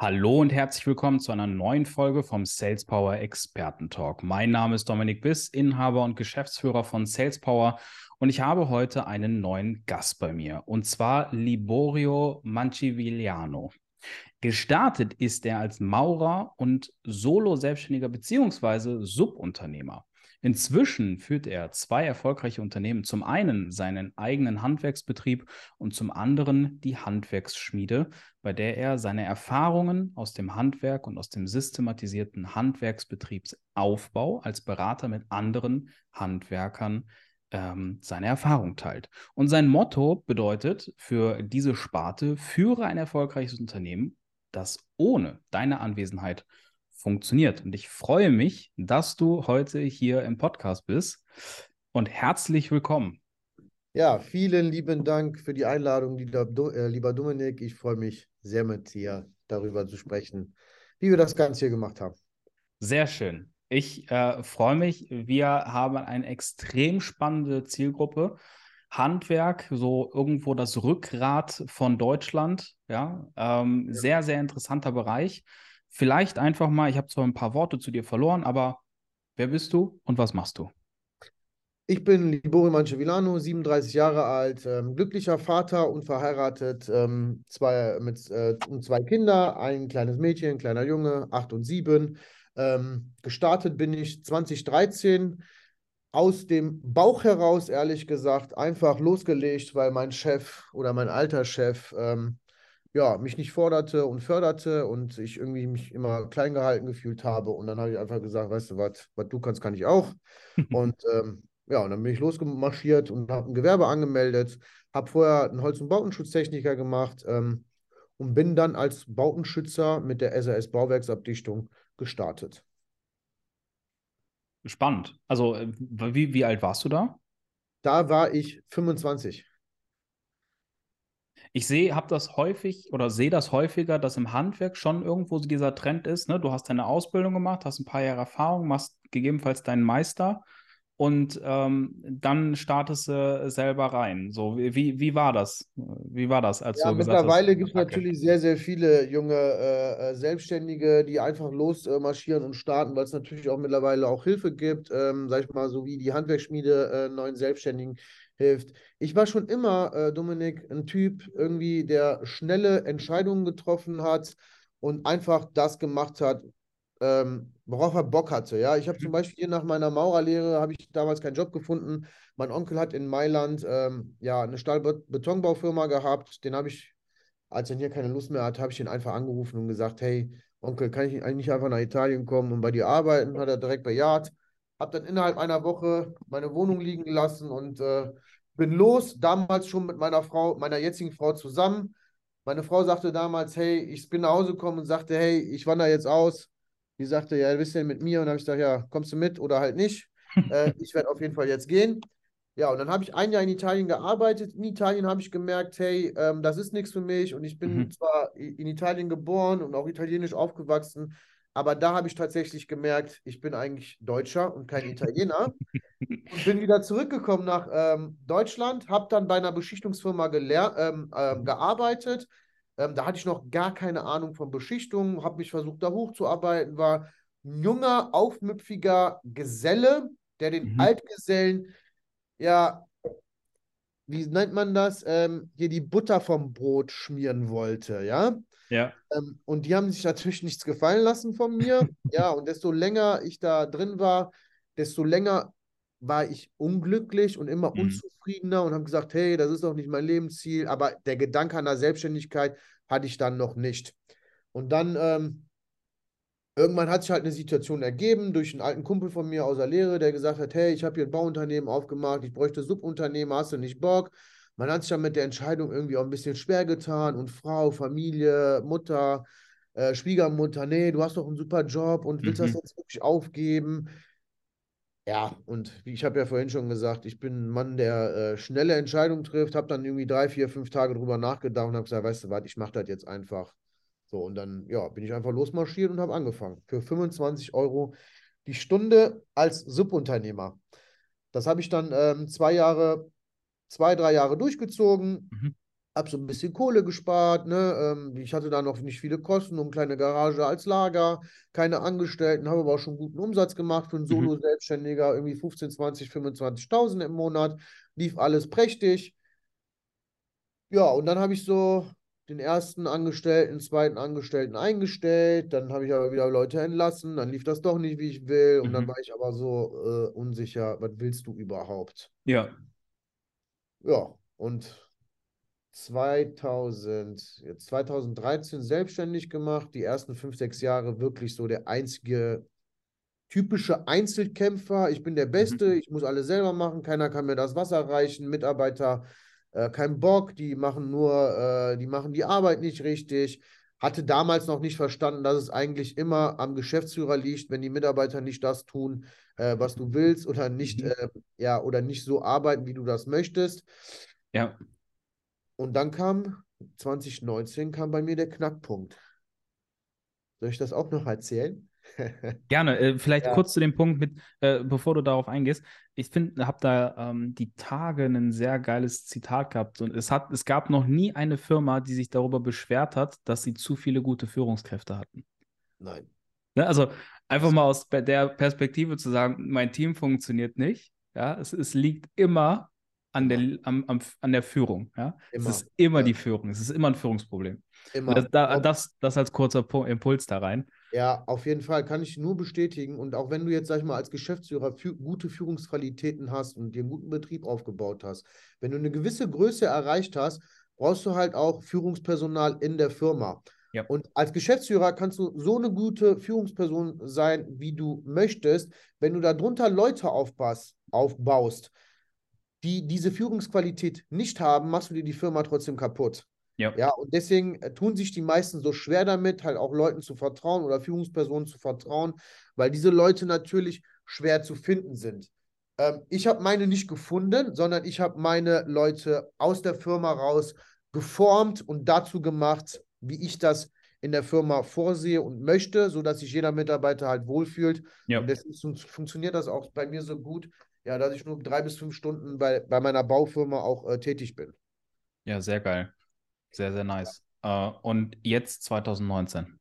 Hallo und herzlich willkommen zu einer neuen Folge vom Sales Power Experten Talk. Mein Name ist Dominik Biss, Inhaber und Geschäftsführer von Sales Power, und ich habe heute einen neuen Gast bei mir, und zwar Liborio Mancivigliano. Gestartet ist er als Maurer und Solo-Selbstständiger bzw. Subunternehmer. Inzwischen führt er zwei erfolgreiche Unternehmen. Zum einen seinen eigenen Handwerksbetrieb und zum anderen die Handwerksschmiede, bei der er seine Erfahrungen aus dem Handwerk und aus dem systematisierten Handwerksbetriebsaufbau als Berater mit anderen Handwerkern seine Erfahrung teilt. Und sein Motto bedeutet für diese Sparte: führe ein erfolgreiches Unternehmen, das ohne deine Anwesenheit funktioniert. Und ich freue mich, dass du heute hier im Podcast bist, und herzlich willkommen. Ja, vielen lieben Dank für die Einladung, lieber Dominik. Ich freue mich sehr, mit dir darüber zu sprechen, wie wir das Ganze hier gemacht haben. Sehr schön. Ich freue mich. Wir haben eine extrem spannende Zielgruppe. Handwerk, so irgendwo das Rückgrat von Deutschland. Ja, sehr, sehr interessanter Bereich. Vielleicht einfach mal, ich habe zwar ein paar Worte zu dir verloren, aber wer bist du und was machst du? Ich bin Liborio Mancivigliano, 37 Jahre alt, glücklicher Vater und verheiratet, und zwei Kinder, ein kleines Mädchen, ein kleiner Junge, 8 und 7. Gestartet bin ich 2013 aus dem Bauch heraus, ehrlich gesagt, einfach losgelegt, weil mein Chef oder mein alter Chef ja, mich nicht forderte und förderte und ich irgendwie mich immer klein gehalten gefühlt habe. Und dann habe ich einfach gesagt, weißt du was du kannst, kann ich auch. Und ja, und dann bin ich losgemarschiert und habe ein Gewerbe angemeldet, habe vorher einen Holz- und Bautenschutztechniker gemacht und bin dann als Bautenschützer mit der SAS Bauwerksabdichtung gestartet. Spannend. Also, wie alt warst du da? Da war ich 25. Ich habe das häufig oder sehe das häufiger, dass im Handwerk schon irgendwo so dieser Trend ist, ne? Du hast deine Ausbildung gemacht, hast ein paar Jahre Erfahrung, machst gegebenenfalls deinen Meister und dann startest du selber rein. So, wie war das? Wie war das, als Ja, du gesagt hast, mittlerweile gibt es Attacke? natürlich sehr, sehr viele junge Selbstständige, die einfach losmarschieren und starten, weil es natürlich auch mittlerweile auch Hilfe gibt, sag ich mal, so wie die Handwerksschmiede neuen Selbstständigen hilft. Ich war schon immer, Dominik, ein Typ irgendwie, der schnelle Entscheidungen getroffen hat und einfach das gemacht hat, worauf er Bock hatte. Ja, ich habe zum Beispiel hier nach meiner Maurerlehre, habe ich damals keinen Job gefunden. Mein Onkel hat in Mailand ja eine Stahlbetonbaufirma gehabt. Den habe ich, als er hier keine Lust mehr hat, habe ich ihn einfach angerufen und gesagt, hey, Onkel, kann ich eigentlich nicht einfach nach Italien kommen und bei dir arbeiten? Hat er direkt bejaht. Habe dann innerhalb einer Woche meine Wohnung liegen gelassen und bin los. Damals schon mit meiner Frau, meiner jetzigen Frau zusammen. Meine Frau sagte damals, hey, ich bin nach Hause gekommen und sagte, hey, ich wandere jetzt aus. Die sagte, ja, bist du denn mit mir? Und dann habe ich gesagt, ja, kommst du mit oder halt nicht? Ich werde auf jeden Fall jetzt gehen. Ja, und dann habe ich ein Jahr in Italien gearbeitet. In Italien habe ich gemerkt, hey, das ist nichts für mich. Und ich bin Mhm. zwar in Italien geboren und auch italienisch aufgewachsen, aber da habe ich tatsächlich gemerkt, ich bin eigentlich Deutscher und kein Italiener. Und bin wieder zurückgekommen nach Deutschland, habe dann bei einer Beschichtungsfirma gearbeitet. Da hatte ich noch gar keine Ahnung von Beschichtung, habe mich versucht, da hochzuarbeiten, war ein junger, aufmüpfiger Geselle, der den Mhm. Altgesellen, ja, wie nennt man das, hier die Butter vom Brot schmieren wollte, ja. Ja. Und die haben sich natürlich nichts gefallen lassen von mir. Ja, und desto länger ich da drin war, desto länger war ich unglücklich und immer Mhm. unzufriedener und habe gesagt, hey, das ist doch nicht mein Lebensziel. Aber der Gedanke an der Selbstständigkeit hatte ich dann noch nicht. Und dann irgendwann hat sich halt eine Situation ergeben durch einen alten Kumpel von mir aus der Lehre, der gesagt hat, hey, ich habe hier ein Bauunternehmen aufgemacht, ich bräuchte Subunternehmen, hast du nicht Bock? Man hat sich dann mit der Entscheidung irgendwie auch ein bisschen schwer getan und Frau, Familie, Mutter, Schwiegermutter, nee, du hast doch einen super Job und willst das Mhm. jetzt wirklich aufgeben? Ja, und wie ich habe ja vorhin schon gesagt, ich bin ein Mann, der schnelle Entscheidungen trifft, habe dann irgendwie 3, 4, 5 Tage drüber nachgedacht und habe gesagt, weißt du was, ich mache das jetzt einfach. So, und dann, ja, bin ich einfach losmarschiert und habe angefangen. Für 25 € die Stunde als Subunternehmer. Das habe ich dann 2, 3 Jahre durchgezogen. Mhm. Habe so ein bisschen Kohle gespart, ne? Ich hatte da noch nicht viele Kosten, nur eine kleine Garage als Lager, keine Angestellten, habe aber auch schon guten Umsatz gemacht für einen Mhm. Solo-Selbstständiger, irgendwie 15, 20, 25.000 im Monat, lief alles prächtig. Ja, und dann habe ich so den ersten Angestellten, zweiten Angestellten eingestellt, dann habe ich aber wieder Leute entlassen, dann lief das doch nicht, wie ich will, und dann Mhm. war ich aber so unsicher, was willst du überhaupt? Ja. Ja, und jetzt 2013 selbstständig gemacht, die ersten 5, 6 Jahre wirklich so der einzige typische Einzelkämpfer. Ich bin der Mhm. Beste, ich muss alles selber machen, keiner kann mir das Wasser reichen, Mitarbeiter kein Bock, die machen die Arbeit nicht richtig. Hatte damals noch nicht verstanden, dass es eigentlich immer am Geschäftsführer liegt, wenn die Mitarbeiter nicht das tun, was du willst oder nicht, Mhm. ja, oder nicht so arbeiten, wie du das möchtest. Ja. Und dann kam 2019 kam bei mir der Knackpunkt. Soll ich das auch noch erzählen? Gerne. Vielleicht Ja. kurz zu dem Punkt mit, bevor du darauf eingehst. Ich finde, habe da die Tage ein sehr geiles Zitat gehabt und es gab noch nie eine Firma, die sich darüber beschwert hat, dass sie zu viele gute Führungskräfte hatten. Nein. Ne? Also einfach mal aus der Perspektive zu sagen, mein Team funktioniert nicht. Ja, es liegt immer Immer. an der Führung. Ja, es Immer. ist immer die Führung. Es ist immer ein Führungsproblem. Und Immer. das als kurzer Impuls da rein. Ja, auf jeden Fall kann ich nur bestätigen. Und auch wenn du jetzt, sag ich mal, als Geschäftsführer gute Führungsqualitäten hast und dir einen guten Betrieb aufgebaut hast, wenn du eine gewisse Größe erreicht hast, brauchst du halt auch Führungspersonal in der Firma. Ja. Und als Geschäftsführer kannst du so eine gute Führungsperson sein, wie du möchtest. Wenn du darunter Leute aufbaust, die diese Führungsqualität nicht haben, machst du dir die Firma trotzdem kaputt. Ja. Ja, und deswegen tun sich die meisten so schwer damit, halt auch Leuten zu vertrauen oder Führungspersonen zu vertrauen, weil diese Leute natürlich schwer zu finden sind. Ich habe meine nicht gefunden, sondern ich habe meine Leute aus der Firma raus geformt und dazu gemacht, wie ich das in der Firma vorsehe und möchte, sodass sich jeder Mitarbeiter halt wohlfühlt. Und Ja. deswegen funktioniert das auch bei mir so gut, ja, dass ich nur 3 bis 5 Stunden bei meiner Baufirma auch tätig bin. Ja, sehr geil. Sehr, sehr nice. Und jetzt 2019.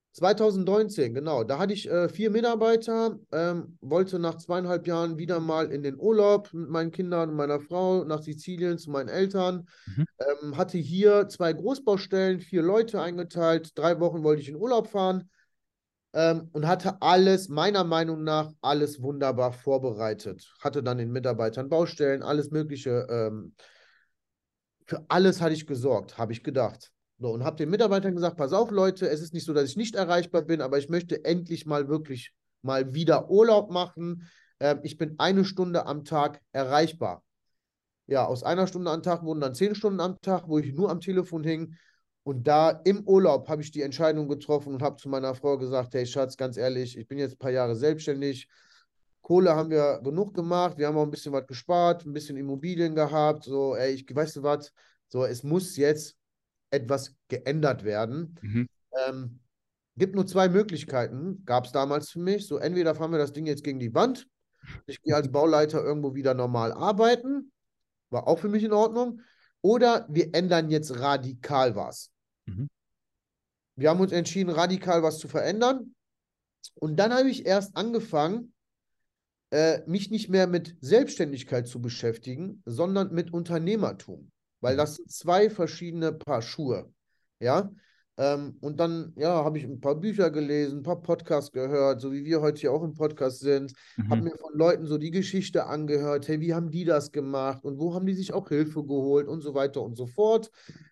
2019, genau. Da hatte ich 4 Mitarbeiter, wollte nach 2,5 Jahren wieder mal in den Urlaub mit meinen Kindern und meiner Frau nach Sizilien zu meinen Eltern. Mhm. Hatte hier 2 Großbaustellen, 4 Leute eingeteilt. 3 Wochen wollte ich in Urlaub fahren und hatte alles, meiner Meinung nach, alles wunderbar vorbereitet. Hatte dann den Mitarbeitern Baustellen, alles Mögliche für alles hatte ich gesorgt, habe ich gedacht. So, und habe den Mitarbeitern gesagt, pass auf, Leute, es ist nicht so, dass ich nicht erreichbar bin, aber ich möchte endlich mal wirklich mal wieder Urlaub machen. Ich bin 1 Stunde am Tag erreichbar. Ja, aus 1 Stunde am Tag wurden dann 10 Stunden am Tag, wo ich nur am Telefon hing. Und da im Urlaub habe ich die Entscheidung getroffen und habe zu meiner Frau gesagt, hey Schatz, ganz ehrlich, ich bin jetzt ein paar Jahre selbstständig. Kohle haben wir genug gemacht. Wir haben auch ein bisschen was gespart, ein bisschen Immobilien gehabt. So, ey, weißt du was? So, es muss jetzt etwas geändert werden. Mhm. Ähm, Gibt nur 2 Möglichkeiten, gab es damals für mich. So, entweder fahren wir das Ding jetzt gegen die Wand. Ich gehe als Bauleiter irgendwo wieder normal arbeiten. War auch für mich in Ordnung. Oder wir ändern jetzt radikal was. Mhm. Wir haben uns entschieden, radikal was zu verändern. Und dann habe ich erst angefangen, mich nicht mehr mit Selbstständigkeit zu beschäftigen, sondern mit Unternehmertum, weil Mhm. das sind 2 verschiedene Paar Schuhe. Ja. Und dann, ja, habe ich ein paar Bücher gelesen, ein paar Podcasts gehört, so wie wir heute hier auch im Podcast sind, habe Mhm. mir von Leuten so die Geschichte angehört, hey, wie haben die das gemacht und wo haben die sich auch Hilfe geholt und so weiter und so fort.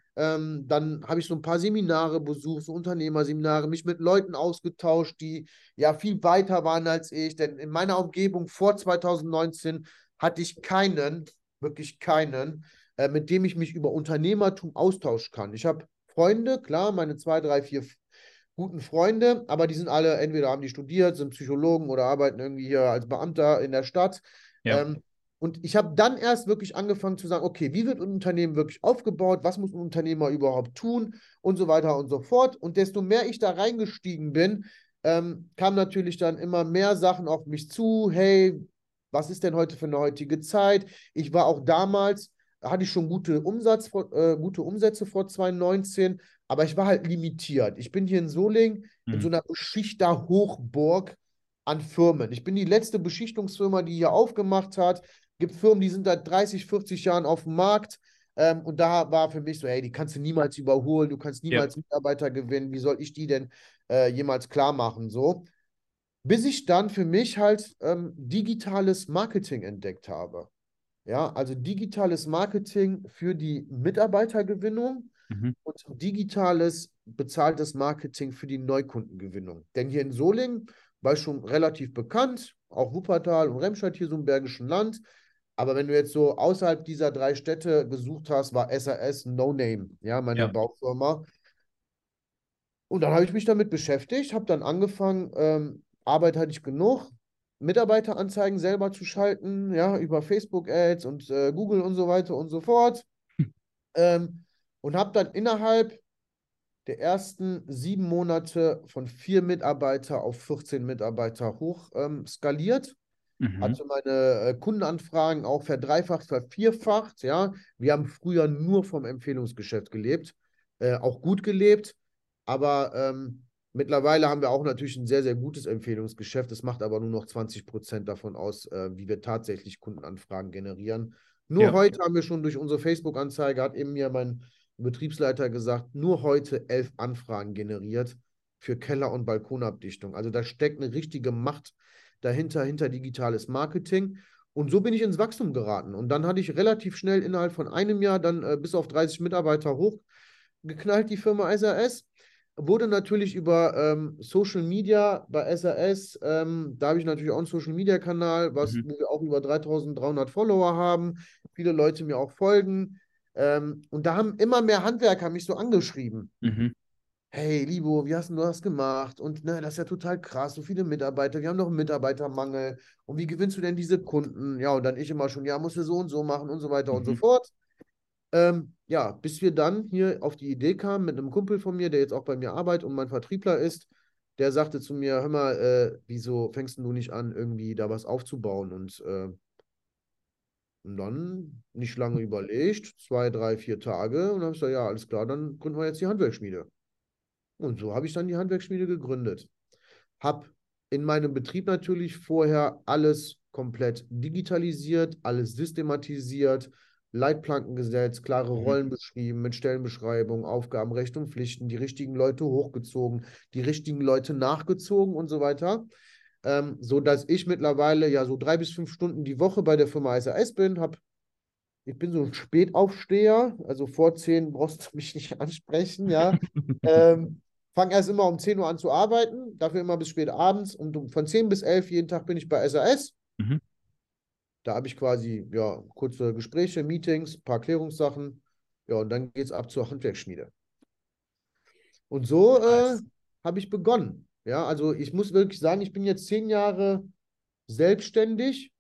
Dann habe ich so ein paar Seminare besucht, so Unternehmerseminare, mich mit Leuten ausgetauscht, die ja viel weiter waren als ich. Denn in meiner Umgebung vor 2019 hatte ich keinen, wirklich keinen, mit dem ich mich über Unternehmertum austauschen kann. Ich habe Freunde, klar, meine 2, 3, 4 guten Freunde, aber die sind alle, entweder haben die studiert, sind Psychologen oder arbeiten irgendwie hier als Beamter in der Stadt. Ja. Ähm, und ich habe dann erst wirklich angefangen zu sagen, okay, wie wird ein Unternehmen wirklich aufgebaut? Was muss ein Unternehmer überhaupt tun? Und so weiter und so fort. Und desto mehr ich da reingestiegen bin, kamen natürlich dann immer mehr Sachen auf mich zu. Hey, was ist denn heute für eine heutige Zeit? Ich war auch damals hatte ich schon gute Umsätze vor 2019, aber ich war halt limitiert. Ich bin hier in Solingen in so Mhm. einer Beschichter-Hochburg an Firmen. Ich bin die letzte Beschichtungsfirma, die hier aufgemacht hat. Gibt Firmen, die sind seit 30, 40 Jahren auf dem Markt. Und da war für mich so, hey, die kannst du niemals überholen, du kannst Ja. niemals Mitarbeiter gewinnen. Wie soll ich die denn jemals klar machen? So. Bis ich dann für mich halt digitales Marketing entdeckt habe. Ja, also digitales Marketing für die Mitarbeitergewinnung Mhm. und digitales bezahltes Marketing für die Neukundengewinnung. Denn hier in Solingen war ich schon relativ bekannt, auch Wuppertal und Remscheid hier so im Bergischen Land. Aber wenn du jetzt so außerhalb dieser drei Städte gesucht hast, war SAS No Name, ja, meine Ja. Baufirma. Und dann habe ich mich damit beschäftigt, habe dann angefangen, Arbeit hatte ich genug, Mitarbeiteranzeigen selber zu schalten, ja, über Facebook-Ads und Google und so weiter und so fort. Ähm, und habe dann innerhalb der ersten 7 Monate von 4 Mitarbeiter auf 14 Mitarbeiter hoch skaliert. Mhm. Hatte meine Kundenanfragen auch verdreifacht, vervierfacht. Ja, wir haben früher nur vom Empfehlungsgeschäft gelebt, auch gut gelebt, aber mittlerweile haben wir auch natürlich ein sehr, sehr gutes Empfehlungsgeschäft. Das macht aber nur noch 20% davon aus, wie wir tatsächlich Kundenanfragen generieren. Nur Ja. heute haben wir schon durch unsere Facebook-Anzeige, hat eben mir mein Betriebsleiter gesagt, nur heute 11 Anfragen generiert für Keller- und Balkonabdichtung. Also da steckt eine richtige Macht dahinter, hinter digitales Marketing. Und so bin ich ins Wachstum geraten. Und dann hatte ich relativ schnell innerhalb von einem Jahr dann bis auf 30 Mitarbeiter hochgeknallt, die Firma SAS. Wurde natürlich über Social Media bei SAS, da habe ich natürlich auch einen Social Media Kanal, Mhm. wo wir auch über 3300 Follower haben, viele Leute mir auch folgen. Und da haben immer mehr Handwerker mich so angeschrieben. Mhm. Hey, Libo, wie hast denn du das gemacht? Und ne, das ist ja total krass, so viele Mitarbeiter, wir haben noch einen Mitarbeitermangel. Und wie gewinnst du denn diese Kunden? Ja, und dann ich immer schon, ja, musst du so und so machen und so weiter und so Mhm. fort. Ja, bis wir dann hier auf die Idee kamen mit einem Kumpel von mir, der jetzt auch bei mir arbeitet und mein Vertriebler ist, der sagte zu mir, hör mal, wieso fängst du nicht an, irgendwie da was aufzubauen? Und dann nicht lange überlegt, 2, 3, 4 Tage, und dann habe ich gesagt, ja, alles klar, dann gründen wir jetzt die Handwerksschmiede. Und so habe ich dann die Handwerksschmiede gegründet. Habe in meinem Betrieb natürlich vorher alles komplett digitalisiert, alles systematisiert, Leitplanken gesetzt, klare Mhm. Rollen beschrieben mit Stellenbeschreibung, Aufgaben, Recht und Pflichten, die richtigen Leute hochgezogen, die richtigen Leute nachgezogen und so weiter. So dass ich mittlerweile ja so 3 bis 5 Stunden die Woche bei der Firma SAS bin. Ich bin so ein Spätaufsteher, also vor 10 brauchst du mich nicht ansprechen, ja. Fange erst immer um 10 Uhr an zu arbeiten, dafür immer bis spät abends und von 10 bis 11 jeden Tag bin ich bei SAS. Mhm. Da habe ich quasi, ja, kurze Gespräche, Meetings, ein paar Klärungssachen. Ja, und dann geht es ab zur Handwerksschmiede. Und so Nice. habe ich begonnen. Ja, also ich muss wirklich sagen, ich bin jetzt 10 Jahre selbstständig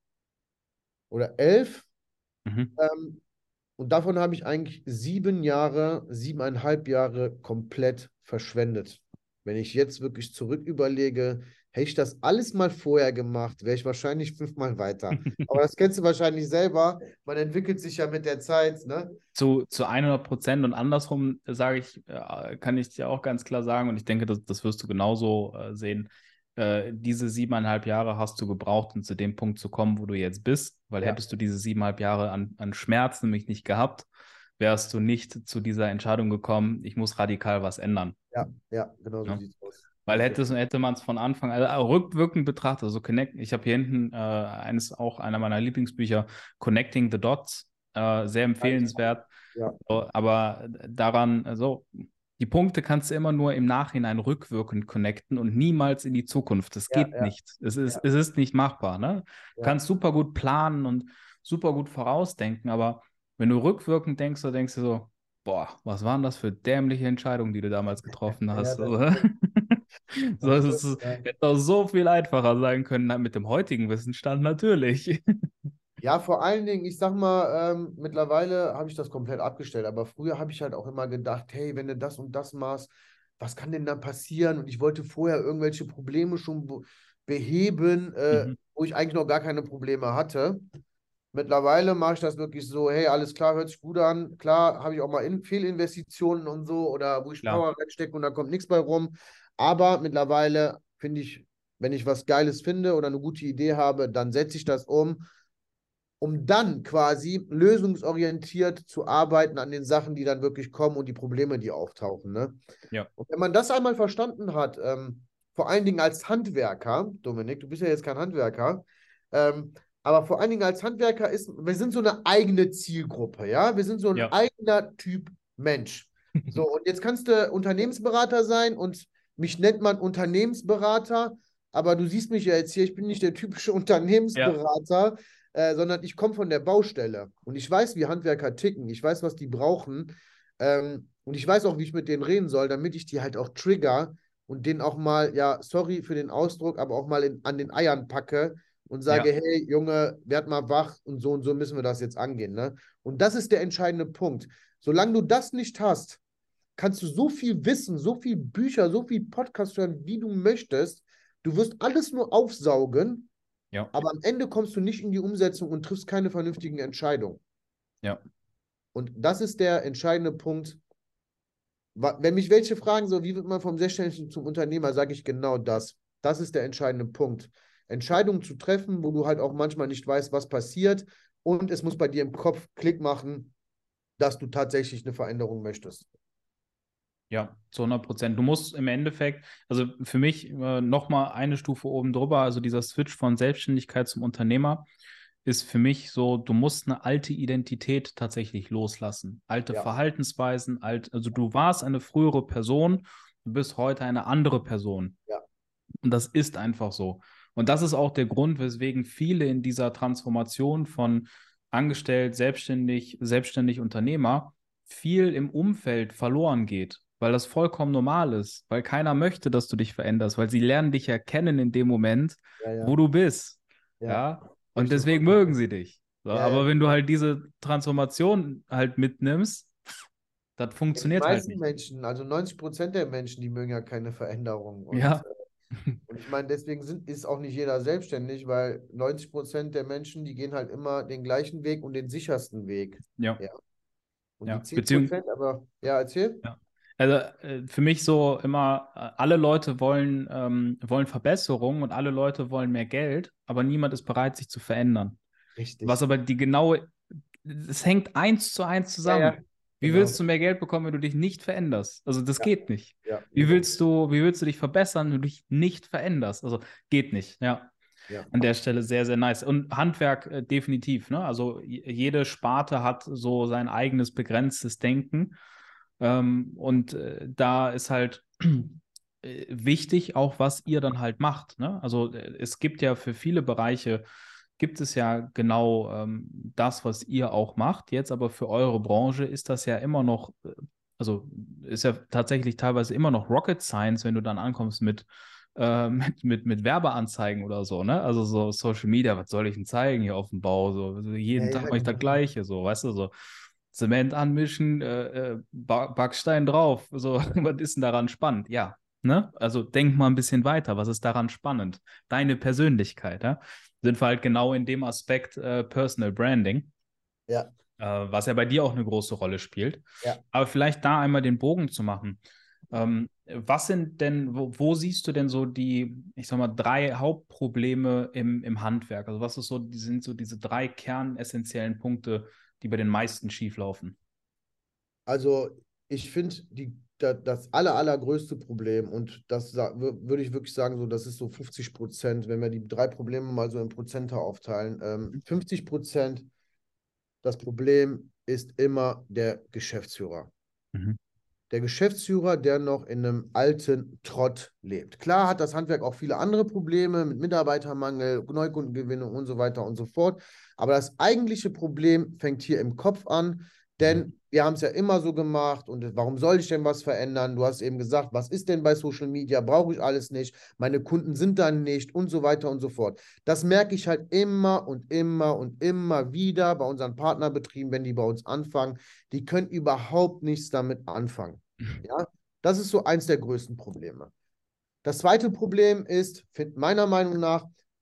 oder 11. Mhm. Ähm, Und davon habe ich eigentlich 7 Jahre, 7,5 Jahre komplett verschwendet. Wenn ich jetzt wirklich zurück überlege, hätte ich das alles mal vorher gemacht, wäre ich wahrscheinlich 5-mal weiter. Aber das kennst du wahrscheinlich selber. Man entwickelt sich ja mit der Zeit, ne? Zu 100% und andersrum sage ich, kann ich dir auch ganz klar sagen, und ich denke, das wirst du genauso sehen. Diese 7,5 Jahre hast du gebraucht, um zu dem Punkt zu kommen, wo du jetzt bist, weil Ja, hättest du diese 7,5 Jahre an Schmerz nämlich nicht gehabt, wärst du nicht zu dieser Entscheidung gekommen, ich muss radikal was ändern. ja, ja, genau so Ne? sieht es aus. Weil Hast du. hätte man es von Anfang an rückwirkend betrachtet, also Connect, ich habe hier hinten einer meiner Lieblingsbücher, Connecting the Dots, sehr empfehlenswert. Ja, So, aber daran, also die Punkte kannst du immer nur im Nachhinein rückwirkend connecten und niemals in die Zukunft. Das ja, geht ja, nicht. Es ist, ja, es ist nicht machbar. Ne? Du ja. kannst super gut planen und super gut vorausdenken, aber wenn du rückwirkend denkst, dann denkst du so, boah, was waren das für dämliche Entscheidungen, die du damals getroffen Ja, hast? das Also, stimmt. so, Das es stimmt, ja. hätte auch so viel einfacher sein können mit dem heutigen Wissensstand, natürlich. Ja, vor allen Dingen, ich sag mal, mittlerweile habe ich das komplett abgestellt, aber früher habe ich halt auch immer gedacht, hey, wenn du das und das machst, was kann denn dann passieren? Und ich wollte vorher irgendwelche Probleme schon beheben, Mhm. wo ich eigentlich noch gar keine Probleme hatte. Mittlerweile mache ich das wirklich so, hey, alles klar, hört sich gut an. Klar, habe ich auch mal Fehlinvestitionen und so oder wo ich Klar. Power reinstecke und da kommt nichts bei rum. Aber mittlerweile finde ich, wenn ich was Geiles finde oder eine gute Idee habe, dann setze ich das um dann quasi lösungsorientiert zu arbeiten an den Sachen, die dann wirklich kommen und die Probleme, die auftauchen. Ne? Ja, Und wenn man das einmal verstanden hat, vor allen Dingen als Handwerker, Dominik, du bist ja jetzt kein Handwerker, aber vor allen Dingen als Handwerker wir sind so eine eigene Zielgruppe, ja? Wir sind so ein ja, eigener Typ Mensch. So, und jetzt kannst du Unternehmensberater sein und mich nennt man Unternehmensberater, aber du siehst mich ja jetzt hier, ich bin nicht der typische ja, Unternehmensberater, sondern ich komme von der Baustelle und ich weiß, wie Handwerker ticken, ich weiß, was die brauchen und ich weiß auch, wie ich mit denen reden soll, damit ich die halt auch trigger und denen auch mal, ja, sorry für den Ausdruck, aber auch mal an den Eiern packe und sage, ja, hey, Junge, werd mal wach und so müssen wir das jetzt angehen. Ne? Und das ist der entscheidende Punkt. Solange du das nicht hast, kannst du so viel wissen, so viel Bücher, so viel Podcast hören, wie du möchtest. Du wirst alles nur aufsaugen, ja, aber am Ende kommst du nicht in die Umsetzung und triffst keine vernünftigen Entscheidungen. ja, Und das ist der entscheidende Punkt. Wenn mich welche fragen, so wie wird man vom Selbstständigen zum Unternehmer, sage ich genau das. Das ist der entscheidende Punkt. Entscheidungen zu treffen, wo du halt auch manchmal nicht weißt, was passiert. Und es muss bei dir im Kopf Klick machen, dass du tatsächlich eine Veränderung möchtest. ja, zu 100%. Du musst im Endeffekt, also für mich nochmal eine Stufe oben drüber, also dieser Switch von Selbstständigkeit zum Unternehmer ist für mich so, du musst eine alte Identität tatsächlich loslassen. Alte Ja, Verhaltensweisen, also du warst eine frühere Person, du bist heute eine andere Person. ja, Und das ist einfach so. Und das ist auch der Grund, weswegen viele in dieser Transformation von angestellt, selbstständig, selbstständig Unternehmer viel im Umfeld verloren geht, weil das vollkommen normal ist, weil keiner möchte, dass du dich veränderst, weil sie lernen dich erkennen in dem Moment, ja, ja, wo du bist. ja. Ja, Gebe und ich dir deswegen vollkommen mögen recht. sie dich. So, Ja, ja, aber wenn du genau. halt diese Transformation halt mitnimmst, das Ja, die funktioniert halt meisten nicht. Menschen, also 90% der Menschen, die mögen ja keine Veränderung. Ja, Und ich meine, deswegen ist auch nicht jeder selbstständig, weil 90% der Menschen, die gehen halt immer den gleichen Weg und den sichersten Weg. ja, Ja. Und die ja. 10%, aber ja, erzähl. Ja. Also für mich so immer, alle Leute wollen Verbesserung und alle Leute wollen mehr Geld, aber niemand ist bereit, sich zu verändern. Was Richtig. aber es hängt eins zu eins Ja, ja, zusammen. Wie genau. willst du mehr Geld bekommen, wenn du dich nicht veränderst? Also das Ja, geht nicht. ja, Wie genau. wie willst du dich verbessern, wenn du dich nicht veränderst? Also geht nicht, ja. Ja, An der Stelle sehr, sehr nice. Und Handwerk definitiv, ne? Also jede Sparte hat so sein eigenes begrenztes Denken. Und da ist halt wichtig auch, was ihr dann halt macht. Ne? Also es gibt ja für viele Bereiche, gibt es ja genau das, was ihr auch macht. Jetzt aber für eure Branche ist das ja immer noch, also ist ja tatsächlich teilweise immer noch Rocket Science, wenn du dann ankommst mit Werbeanzeigen oder so, ne? Also so Social Media, was soll ich denn zeigen hier auf dem Bau? So ja, jeden Tag ja, mache ich das genau. Gleiche, so, weißt du, so. Zement anmischen, Backstein drauf. So, was ist denn daran spannend? Ja, ne? Also denk mal ein bisschen weiter. Was ist daran spannend? Deine Persönlichkeit, ja? Sind wir halt genau in dem Aspekt Personal Branding, Ja, was ja bei dir auch eine große Rolle spielt. ja. Aber vielleicht da einmal den Bogen zu machen. Was sind denn, wo siehst du denn so ich sag mal, drei Hauptprobleme im Handwerk? Also was ist so, sind so diese drei kernessentiellen Punkte, die bei den meisten schieflaufen? Also ich finde das allergrößte Problem, und das würde ich wirklich sagen, so, das ist so 50%, wenn wir die drei Probleme mal so in Prozente aufteilen. 50%, das Problem ist immer der Geschäftsführer. Mhm. Der Geschäftsführer, der noch in einem alten Trott lebt. Klar hat das Handwerk auch viele andere Probleme mit Mitarbeitermangel, Neukundengewinnung und so weiter und so fort. Aber das eigentliche Problem fängt hier im Kopf an, Mhm. denn wir haben es ja immer so gemacht und warum soll ich denn was verändern? Du hast eben gesagt, was ist denn bei Social Media? Brauche ich alles nicht. Meine Kunden sind dann nicht und so weiter und so fort. Das merke ich halt immer und immer und immer wieder bei unseren Partnerbetrieben, wenn die bei uns anfangen. Die können überhaupt nichts damit anfangen. Ja, das ist so eins der größten Probleme. Das zweite Problem ist, meiner Meinung nach,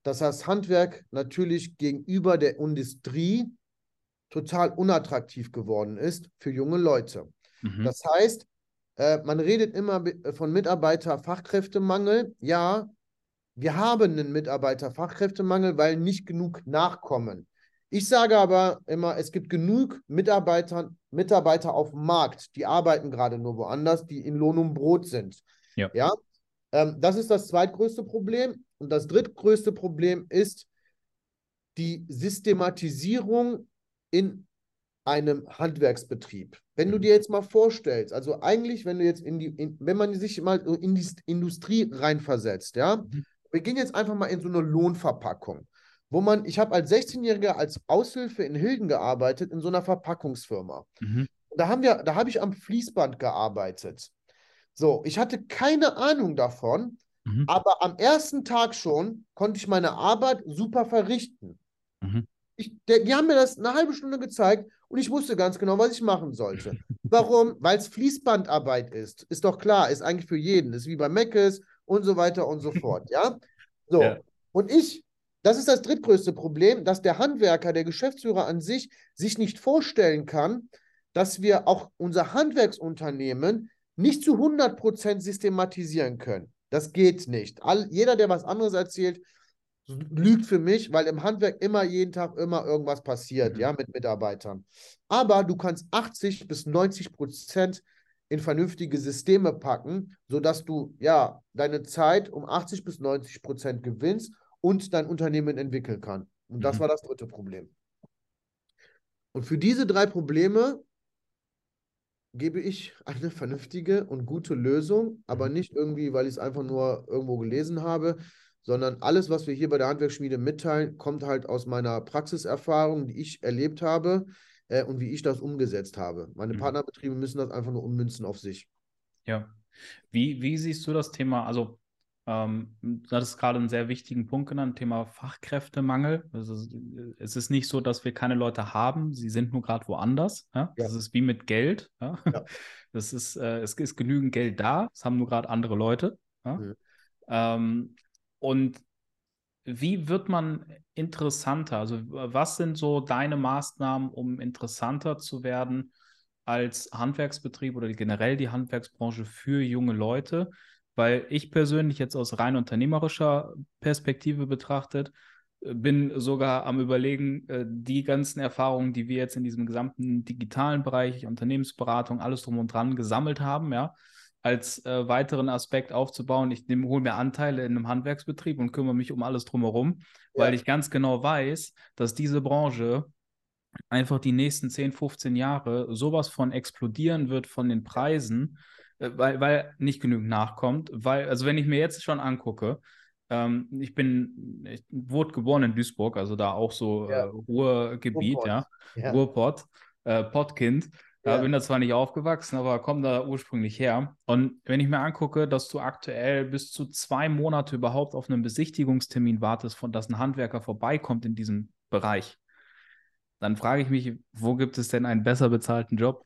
dass das Handwerk natürlich gegenüber der Industrie total unattraktiv geworden ist für junge Leute. Mhm. Das heißt, man redet immer von Mitarbeiter-Fachkräftemangel. Ja, wir haben einen Mitarbeiter-Fachkräftemangel, weil nicht genug nachkommen. Ich sage aber immer, es gibt genug Mitarbeiter auf dem Markt, die arbeiten gerade nur woanders, die in Lohn und Brot sind. Ja. Ja, das ist das zweitgrößte Problem. Und das drittgrößte Problem ist die Systematisierung in einem Handwerksbetrieb. Wenn du Mhm. dir jetzt mal vorstellst, also eigentlich, wenn du jetzt wenn man sich mal so in die Industrie reinversetzt, ja, Mhm. wir gehen jetzt einfach mal in so eine Lohnverpackung, ich habe als 16-Jähriger als Aushilfe in Hilden gearbeitet, in so einer Verpackungsfirma. Mhm. Da habe ich am Fließband gearbeitet. So, ich hatte keine Ahnung davon, Mhm. aber am ersten Tag schon konnte ich meine Arbeit super verrichten. Mhm. Die haben mir das eine halbe Stunde gezeigt und ich wusste ganz genau, was ich machen sollte. Warum? Weil es Fließbandarbeit ist. Ist doch klar, ist eigentlich für jeden. Ist wie bei Meckes und so weiter und so fort. Ja? Ja. So. Und das ist das drittgrößte Problem, dass der Handwerker, der Geschäftsführer an sich nicht vorstellen kann, dass wir auch unser Handwerksunternehmen nicht zu 100% systematisieren können. Das geht nicht. Jeder, der was anderes erzählt, lügt für mich, weil im Handwerk immer jeden Tag immer irgendwas passiert, Mhm. ja, mit Mitarbeitern. Aber du kannst 80 bis 90% in vernünftige Systeme packen, sodass du ja deine Zeit um 80 bis 90% gewinnst und dein Unternehmen entwickeln kann. Und das Mhm. war das dritte Problem. Und für diese drei Probleme gebe ich eine vernünftige und gute Lösung, aber Mhm. nicht irgendwie, weil ich es einfach nur irgendwo gelesen habe, sondern alles, was wir hier bei der Handwerksschmiede mitteilen, kommt halt aus meiner Praxiserfahrung, die ich erlebt habe und wie ich das umgesetzt habe. Meine Mhm. Partnerbetriebe müssen das einfach nur ummünzen auf sich. Ja. Wie siehst du das Thema? Also, du hattest gerade einen sehr wichtigen Punkt genannt, Thema Fachkräftemangel. Also, es ist nicht so, dass wir keine Leute haben, sie sind nur gerade woanders. Ja? Ja, Das ist wie mit Geld. Ja? ja. Es ist genügend Geld da, es haben nur gerade andere Leute. Ja? Mhm. Ähm, und wie wird man interessanter? Also, was sind so deine Maßnahmen, um interessanter zu werden als Handwerksbetrieb oder generell die Handwerksbranche für junge Leute? Weil ich persönlich jetzt aus rein unternehmerischer Perspektive betrachtet, bin sogar am Überlegen, die ganzen Erfahrungen, die wir jetzt in diesem gesamten digitalen Bereich, Unternehmensberatung, alles drum und dran gesammelt haben, ja, als weiteren Aspekt aufzubauen. Ich hole mir Anteile in einem Handwerksbetrieb und kümmere mich um alles drumherum, weil Ja, ich ganz genau weiß, dass diese Branche einfach die nächsten 10, 15 Jahre sowas von explodieren wird von den ja, Preisen, weil nicht genügend nachkommt. Also wenn ich mir jetzt schon angucke, ich wurde geboren in Duisburg, also da auch so ja. Ruhrgebiet, Ruhrpott. ja, Ja, Ruhrpott, Pottkind. Da ja. bin da zwar nicht aufgewachsen, aber komme da ursprünglich her. Und wenn ich mir angucke, dass du aktuell bis zu 2 Monate überhaupt auf einen Besichtigungstermin wartest, von dass ein Handwerker vorbeikommt in diesem Bereich, dann frage ich mich, wo gibt es denn einen besser bezahlten Job?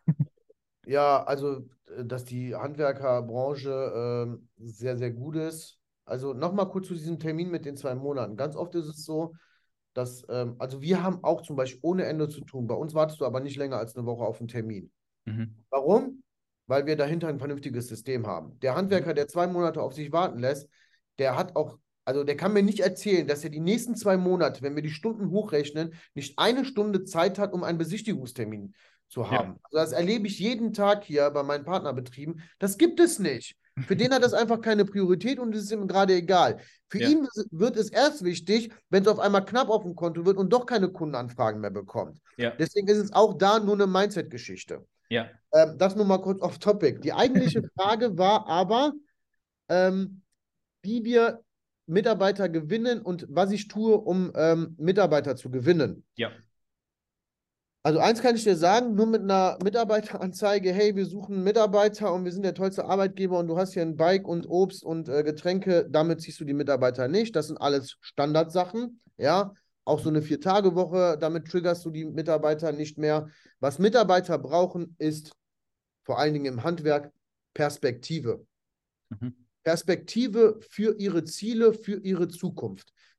Ja, also, dass die Handwerkerbranche sehr, sehr gut ist. Also nochmal kurz zu diesem Termin mit den 2 Monaten. Ganz oft ist es so, also wir haben auch zum Beispiel ohne Ende zu tun. Bei uns wartest du aber nicht länger als eine Woche auf einen Termin. Mhm. Warum? Weil wir dahinter ein vernünftiges System haben. Der Mhm. Handwerker, der 2 Monate auf sich warten lässt, der hat auch, also der kann mir nicht erzählen, dass er die nächsten 2 Monate, wenn wir die Stunden hochrechnen, nicht eine Stunde Zeit hat, um einen Besichtigungstermin zu Ja, haben. Also das erlebe ich jeden Tag hier bei meinen Partnerbetrieben. Das gibt es nicht. Für den hat das einfach keine Priorität und es ist ihm gerade egal. Für ja, ihn wird es erst wichtig, wenn es auf einmal knapp auf dem Konto wird und doch keine Kundenanfragen mehr bekommt. ja, Deswegen ist es auch da nur eine Mindset-Geschichte. ja. Das nur mal kurz off Topic. Die eigentliche Frage war aber, ähm, wie wir Mitarbeiter gewinnen und was ich tue, um Mitarbeiter zu gewinnen. Ja. Also eins kann ich dir sagen, nur mit einer Mitarbeiteranzeige, hey, wir suchen Mitarbeiter und wir sind der tollste Arbeitgeber und du hast hier ein Bike und Obst und Getränke, damit ziehst du die Mitarbeiter nicht. Das sind alles Standardsachen, ja. Auch so eine 4-Tage-Woche, damit triggerst du die Mitarbeiter nicht mehr. Was Mitarbeiter brauchen, ist vor allen Dingen im Handwerk Perspektive. Mhm. Perspektive für ihre Ziele, für ihre Zukunft.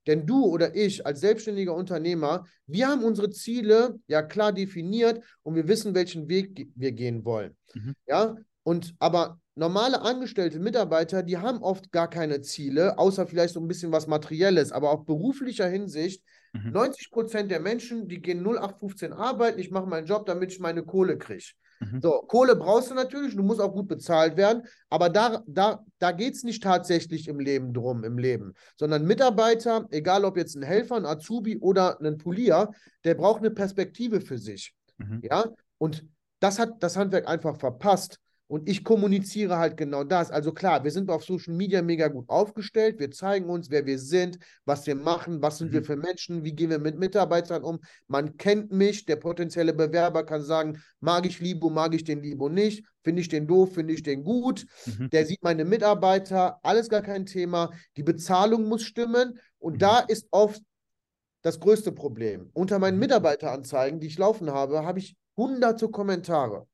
Denn du oder ich als selbstständiger Unternehmer, wir haben unsere Ziele ja klar definiert und wir wissen, welchen Weg wir gehen wollen. Mhm. Ja, und aber normale angestellte Mitarbeiter, die haben oft gar keine Ziele, außer vielleicht so ein bisschen was Materielles, aber auf beruflicher Hinsicht, Mhm. 90% der Menschen, die gehen 0815 arbeiten, ich mache meinen Job, damit ich meine Kohle kriege. Mhm. So, Kohle brauchst du natürlich, du musst auch gut bezahlt werden, aber da geht es nicht tatsächlich im Leben drum, im Leben, sondern Mitarbeiter, egal ob jetzt ein Helfer, ein Azubi oder ein Polier, der braucht eine Perspektive für sich. Mhm. Ja, und das hat das Handwerk einfach verpasst. Und ich kommuniziere halt genau das. Also klar, wir sind auf Social Media mega gut aufgestellt. Wir zeigen uns, wer wir sind, was wir machen, was sind wir Mhm. für Menschen, wie gehen wir mit Mitarbeitern um. Man kennt mich, der potenzielle Bewerber kann sagen, mag ich Libo, mag ich den Libo nicht, finde ich den doof, finde ich den gut. Mhm. Der sieht meine Mitarbeiter, alles gar kein Thema. Die Bezahlung muss stimmen. Und Mhm. da ist oft das größte Problem. Unter meinen Mhm. Mitarbeiteranzeigen, die ich laufen habe ich hunderte Kommentare.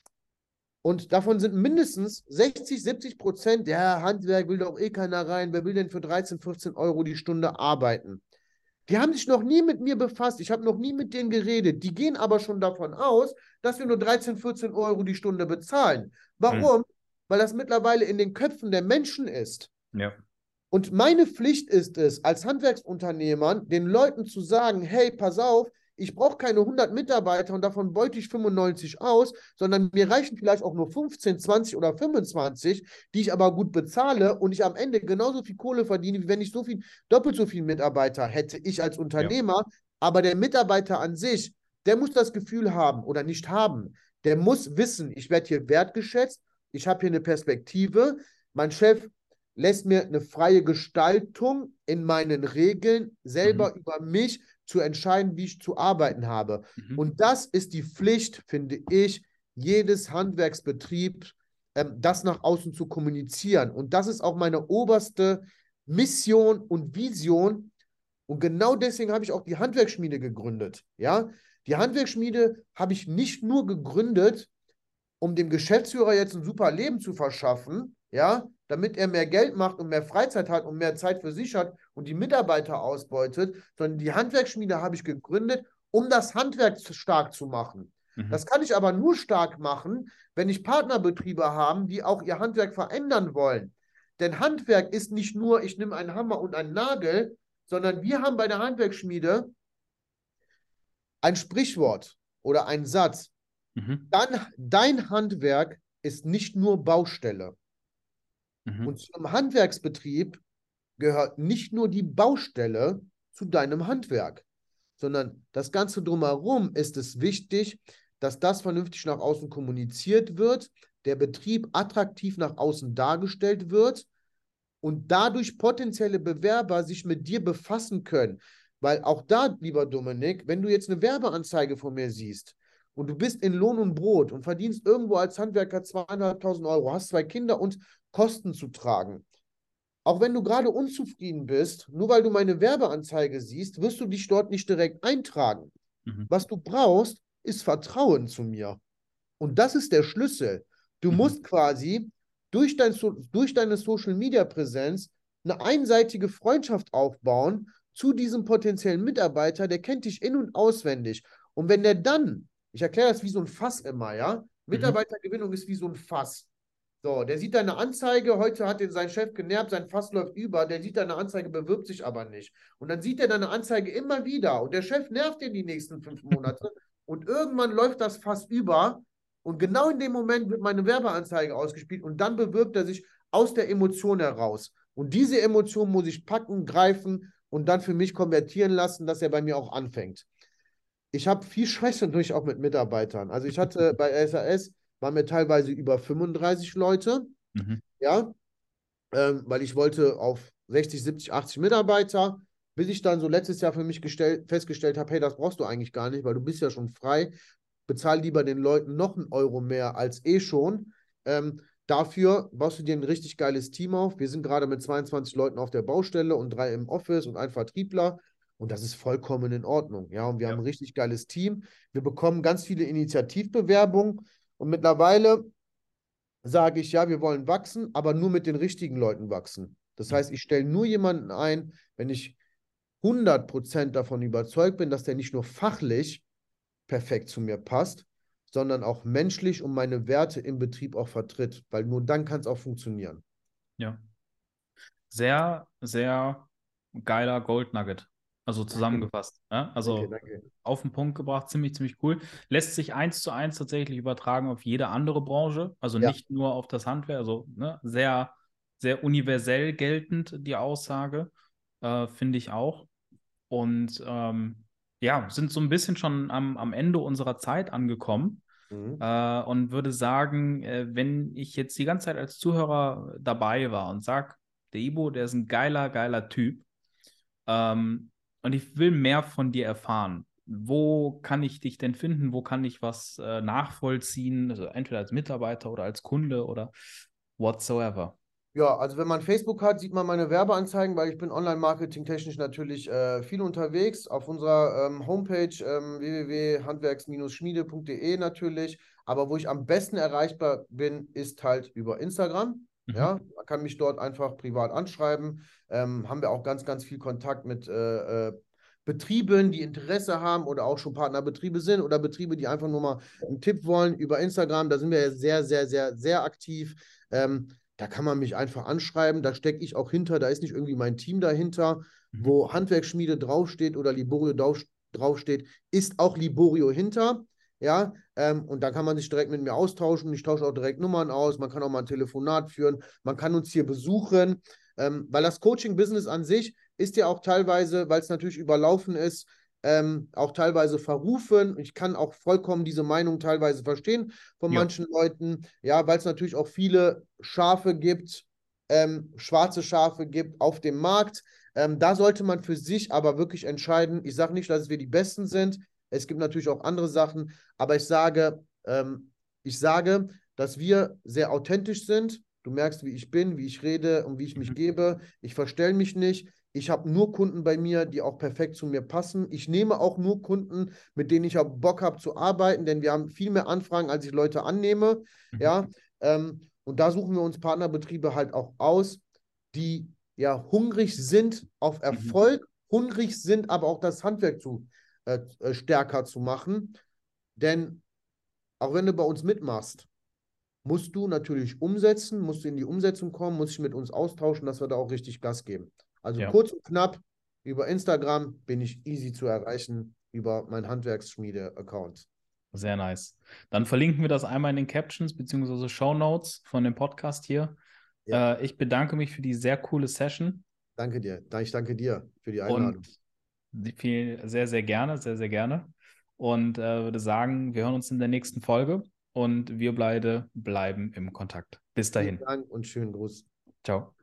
Und davon sind mindestens 60, 70%, ja, Handwerk will doch eh keiner rein. Wer will denn für 13, 14 Euro die Stunde arbeiten? Die haben sich noch nie mit mir befasst. Ich habe noch nie mit denen geredet. Die gehen aber schon davon aus, dass wir nur 13, 14 Euro die Stunde bezahlen. Mhm. Warum? Weil das mittlerweile in den Köpfen der Menschen ist. Ja. Und meine Pflicht ist es, als Handwerksunternehmern den Leuten zu sagen, hey, pass auf, ich brauche keine 100 Mitarbeiter und davon beute ich 95 aus, sondern mir reichen vielleicht auch nur 15, 20 oder 25, die ich aber gut bezahle und ich am Ende genauso viel Kohle verdiene, wie wenn ich doppelt so viel Mitarbeiter hätte, ich als Ja. Unternehmer. Aber der Mitarbeiter an sich, der muss das Gefühl haben oder nicht haben. Der muss wissen, ich werde hier wertgeschätzt, ich habe hier eine Perspektive, mein Chef lässt mir eine freie Gestaltung in meinen Regeln, Mhm. selber über mich zu entscheiden, wie ich zu arbeiten habe. Mhm. Und das ist die Pflicht, finde ich, jedes Handwerksbetriebs, das nach außen zu kommunizieren. Und das ist auch meine oberste Mission und Vision. Und genau deswegen habe ich auch die Handwerksschmiede gegründet. Ja, die Handwerksschmiede habe ich nicht nur gegründet, um dem Geschäftsführer jetzt ein super Leben zu verschaffen, ja, damit er mehr Geld macht und mehr Freizeit hat und mehr Zeit für sich hat und die Mitarbeiter ausbeutet, sondern die Handwerksschmiede habe ich gegründet, um das Handwerk stark zu machen. Mhm. Das kann ich aber nur stark machen, wenn ich Partnerbetriebe habe, die auch ihr Handwerk verändern wollen. Denn Handwerk ist nicht nur, ich nehme einen Hammer und einen Nagel, sondern wir haben bei der Handwerksschmiede ein Sprichwort oder einen Satz. Mhm. Dein Handwerk ist nicht nur Baustelle. Mhm. Und zum Handwerksbetrieb gehört nicht nur die Baustelle zu deinem Handwerk, sondern das Ganze drumherum ist es wichtig, dass das vernünftig nach außen kommuniziert wird, der Betrieb attraktiv nach außen dargestellt wird und dadurch potenzielle Bewerber sich mit dir befassen können. Weil auch da, lieber Dominik, wenn du jetzt eine Werbeanzeige von mir siehst und du bist in Lohn und Brot und verdienst irgendwo als Handwerker 2.500 Euro, hast zwei Kinder und Kosten zu tragen. Auch wenn du gerade unzufrieden bist, nur weil du meine Werbeanzeige siehst, wirst du dich dort nicht direkt eintragen. Mhm. Was du brauchst, ist Vertrauen zu mir. Und das ist der Schlüssel. Du Mhm. musst quasi durch deine Social-Media-Präsenz eine einseitige Freundschaft aufbauen zu diesem potenziellen Mitarbeiter, der kennt dich in- und auswendig. Und wenn der dann, ich erkläre das wie so ein Fass immer, ja, Mhm. Mitarbeitergewinnung ist wie so ein Fass. So, der sieht deine Anzeige, heute hat ihn sein Chef genervt, sein Fass läuft über, der sieht deine Anzeige, bewirbt sich aber nicht. Und dann sieht er deine Anzeige immer wieder und der Chef nervt ihn die nächsten 5 Monate und irgendwann läuft das Fass über und genau in dem Moment wird meine Werbeanzeige ausgespielt und dann bewirbt er sich aus der Emotion heraus. Und diese Emotion muss ich packen, greifen und dann für mich konvertieren lassen, dass er bei mir auch anfängt. Ich habe viel Scheiße durch auch mit Mitarbeitern. Also ich hatte bei SAS, waren wir teilweise über 35 Leute, Mhm. ja, weil ich wollte auf 60, 70, 80 Mitarbeiter, bis ich dann so letztes Jahr für mich festgestellt habe, hey, das brauchst du eigentlich gar nicht, weil du bist ja schon frei, bezahl lieber den Leuten noch einen Euro mehr als eh schon. Dafür baust du dir ein richtig geiles Team auf. Wir sind gerade mit 22 Leuten auf der Baustelle und 3 im Office und ein Vertriebler. Und das ist vollkommen in Ordnung. Ja, und wir haben Ja. ein richtig geiles Team. Wir bekommen ganz viele Initiativbewerbungen. Und mittlerweile sage ich, ja, wir wollen wachsen, aber nur mit den richtigen Leuten wachsen. Das heißt, ich stelle nur jemanden ein, wenn ich 100% davon überzeugt bin, dass der nicht nur fachlich perfekt zu mir passt, sondern auch menschlich und meine Werte im Betrieb auch vertritt, weil nur dann kann es auch funktionieren. Ja. Sehr, sehr geiler Gold Nugget. Also Danke, zusammengefasst. Ja? danke, Also danke. auf den Punkt gebracht, ziemlich, ziemlich cool. Lässt sich 1:1 tatsächlich übertragen auf jede andere Branche, also Ja. nicht nur auf das Handwerk, also ne, sehr, sehr universell geltend, die Aussage, finde ich auch. Und ja, sind so ein bisschen schon am Ende unserer Zeit angekommen Mhm. und würde sagen, wenn ich jetzt die ganze Zeit als Zuhörer dabei war und sage, der Ibo, der ist ein geiler, geiler Typ, und ich will mehr von dir erfahren. Wo kann ich dich denn finden? Wo kann ich was nachvollziehen? Also entweder als Mitarbeiter oder als Kunde oder whatsoever. Ja, also wenn man Facebook hat, sieht man meine Werbeanzeigen, weil ich bin online-marketing-technisch natürlich viel unterwegs. Auf unserer Homepage www.handwerks-schmiede.de natürlich. Aber wo ich am besten erreichbar bin, ist halt über Instagram. Mhm. Ja, man kann mich dort einfach privat anschreiben. Haben wir auch ganz, ganz viel Kontakt mit Betrieben, die Interesse haben oder auch schon Partnerbetriebe sind oder Betriebe, die einfach nur mal einen Tipp wollen über Instagram. Da sind wir ja sehr, sehr, sehr, sehr aktiv. Da kann man mich einfach anschreiben, da stecke ich auch hinter, da ist nicht irgendwie mein Team dahinter, Mhm. wo Handwerksschmiede draufsteht oder Liborio draufsteht, ist auch Liborio hinter. Ja, und da kann man sich direkt mit mir austauschen. Ich tausche auch direkt Nummern aus. Man kann auch mal ein Telefonat führen. Man kann uns hier besuchen, weil das Coaching-Business an sich ist ja auch teilweise, weil es natürlich überlaufen ist, auch teilweise verrufen. Ich kann auch vollkommen diese Meinung teilweise verstehen von Ja. manchen Leuten, ja, weil es natürlich auch viele Schafe gibt, schwarze Schafe gibt auf dem Markt. Da sollte man für sich aber wirklich entscheiden. Ich sage nicht, dass wir die Besten sind. Es gibt natürlich auch andere Sachen, aber ich sage, dass wir sehr authentisch sind. Du merkst, wie ich bin, wie ich rede und wie ich mich Mhm. gebe. Ich verstelle mich nicht. Ich habe nur Kunden bei mir, die auch perfekt zu mir passen. Ich nehme auch nur Kunden, mit denen ich auch Bock habe zu arbeiten, denn wir haben viel mehr Anfragen, als ich Leute annehme. Mhm. Ja, und da suchen wir uns Partnerbetriebe halt auch aus, die ja hungrig sind auf Mhm. Erfolg, hungrig sind, aber auch das Handwerk stärker zu machen. Denn auch wenn du bei uns mitmachst, musst du natürlich umsetzen, musst du in die Umsetzung kommen, musst dich mit uns austauschen, dass wir da auch richtig Gas geben. Also Ja. kurz und knapp, über Instagram bin ich easy zu erreichen, über mein Handwerksschmiede-Account. Sehr nice. Dann verlinken wir das einmal in den Captions bzw. Show Notes von dem Podcast hier. Ja, Ich bedanke mich für die sehr coole Session danke dir. Ich danke dir für die und Einladung. viel, sehr, sehr gerne, sehr, sehr gerne. Und würde sagen, wir hören uns in der nächsten Folge und wir beide bleiben im Kontakt. Bis Vielen dahin. Dank und schönen Gruß. Ciao.